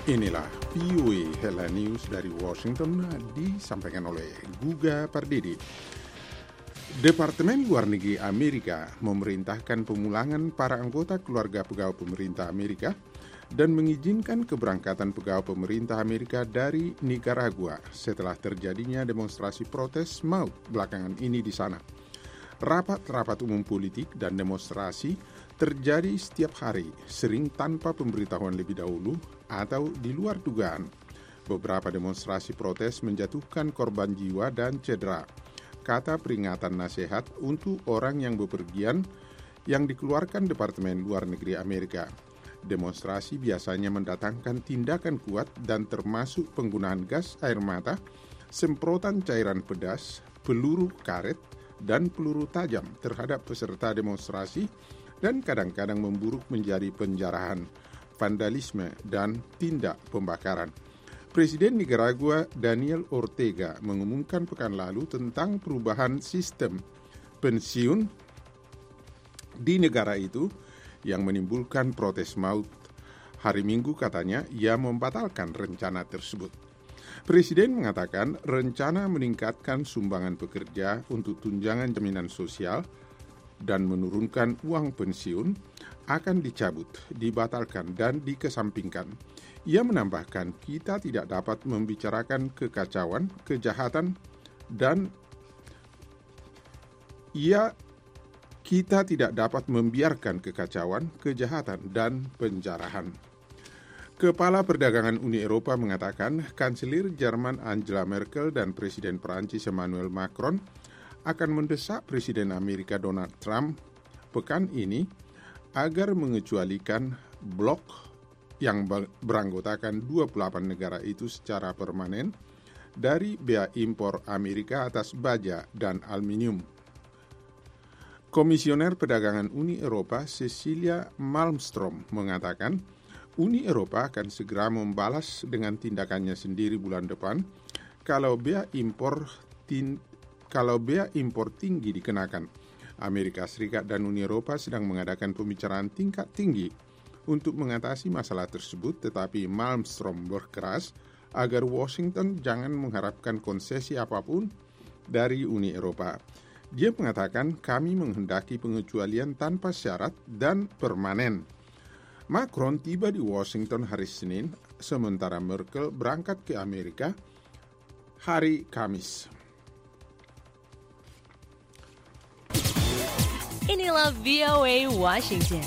Inilah VOA Headline News dari Washington disampaikan oleh Guga Pardidi. Departemen Luar Negeri Amerika memerintahkan pemulangan para anggota keluarga pegawai pemerintah Amerika dan mengizinkan keberangkatan pegawai pemerintah Amerika dari Nicaragua setelah terjadinya demonstrasi protes maut belakangan ini di sana. Rapat-rapat umum politik dan demonstrasi terjadi setiap hari, sering tanpa pemberitahuan lebih dahulu atau di luar dugaan. Beberapa demonstrasi protes menjatuhkan korban jiwa dan cedera. Kata peringatan nasihat untuk orang yang bepergian yang dikeluarkan Departemen Luar Negeri Amerika. Demonstrasi biasanya mendatangkan tindakan kuat dan termasuk penggunaan gas air mata, semprotan cairan pedas, peluru karet, dan peluru tajam terhadap peserta demonstrasi dan kadang-kadang memburuk menjadi penjarahan, vandalisme, dan tindak pembakaran. Presiden Nicaragua Daniel Ortega mengumumkan pekan lalu tentang perubahan sistem pensiun di negara itu yang menimbulkan protes maut. Hari Minggu katanya ia membatalkan rencana tersebut. Presiden mengatakan rencana meningkatkan sumbangan pekerja untuk tunjangan jaminan sosial dan menurunkan uang pensiun akan dicabut, dibatalkan, dan dikesampingkan. Ia menambahkan kita tidak dapat membicarakan kekacauan, kejahatan, dan kita tidak dapat membiarkan kekacauan, kejahatan, dan penjarahan. Kepala Perdagangan Uni Eropa mengatakan Kanselir Jerman Angela Merkel dan Presiden Perancis Emmanuel Macron akan mendesak Presiden Amerika Donald Trump pekan ini agar mengecualikan blok yang beranggotakan 28 negara itu secara permanen dari bea impor Amerika atas baja dan aluminium. Komisioner Perdagangan Uni Eropa Cecilia Malmström mengatakan Uni Eropa akan segera membalas dengan tindakannya sendiri bulan depan kalau bea impor tinggi dikenakan. Amerika Serikat dan Uni Eropa sedang mengadakan pembicaraan tingkat tinggi untuk mengatasi masalah tersebut, tetapi Malmström berkeras agar Washington jangan mengharapkan konsesi apapun dari Uni Eropa. Dia mengatakan kami menghendaki pengecualian tanpa syarat dan permanen. Macron tiba di Washington hari Senin, sementara Merkel berangkat ke Amerika hari Kamis. Inilah VOA Washington.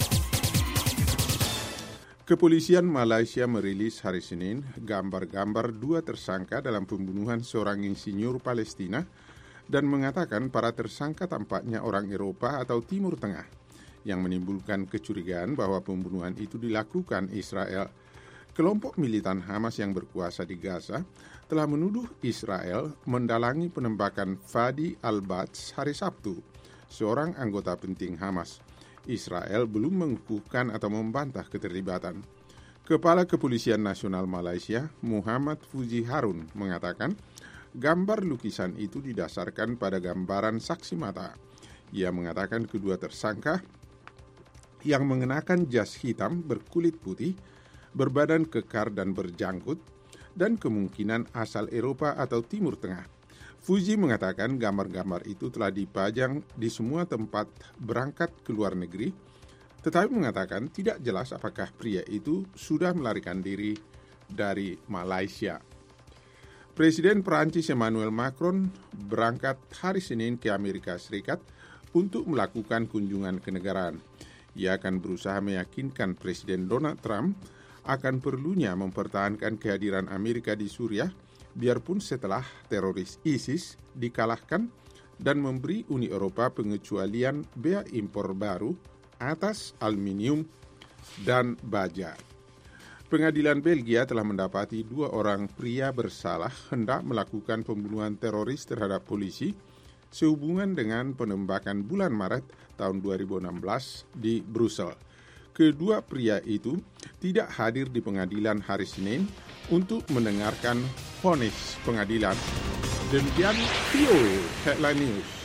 Kepolisian Malaysia merilis hari Senin gambar-gambar 2 tersangka dalam pembunuhan seorang insinyur Palestina dan mengatakan para tersangka tampaknya orang Eropa atau Timur Tengah, yang menimbulkan kecurigaan bahwa pembunuhan itu dilakukan Israel. Kelompok militan Hamas yang berkuasa di Gaza telah menuduh Israel mendalangi penembakan Fadi al-Bats hari Sabtu, seorang anggota penting Hamas. Israel belum mengukuhkan atau membantah keterlibatan. Kepala Kepolisian Nasional Malaysia, Muhammad Fuzi Harun, mengatakan gambar lukisan itu didasarkan pada gambaran saksi mata. Ia mengatakan kedua tersangka yang mengenakan jas hitam berkulit putih, berbadan kekar dan berjanggut, dan kemungkinan asal Eropa atau Timur Tengah. Fuzi mengatakan gambar-gambar itu telah dipajang di semua tempat berangkat ke luar negeri, tetapi mengatakan tidak jelas apakah pria itu sudah melarikan diri dari Malaysia. Presiden Perancis Emmanuel Macron berangkat hari Senin ke Amerika Serikat untuk melakukan kunjungan kenegaraan. Ia akan berusaha meyakinkan Presiden Donald Trump akan perlunya mempertahankan kehadiran Amerika di Suriah, biarpun setelah teroris ISIS dikalahkan, dan memberi Uni Eropa pengecualian bea impor baru atas aluminium dan baja. Pengadilan Belgia telah mendapati 2 orang pria bersalah hendak melakukan pembunuhan teroris terhadap polisi sehubungan dengan penembakan bulan Maret tahun 2016 di Brussel. Kedua pria itu tidak hadir di pengadilan hari Senin untuk mendengarkan vonis pengadilan. Demikian VOA Headline News.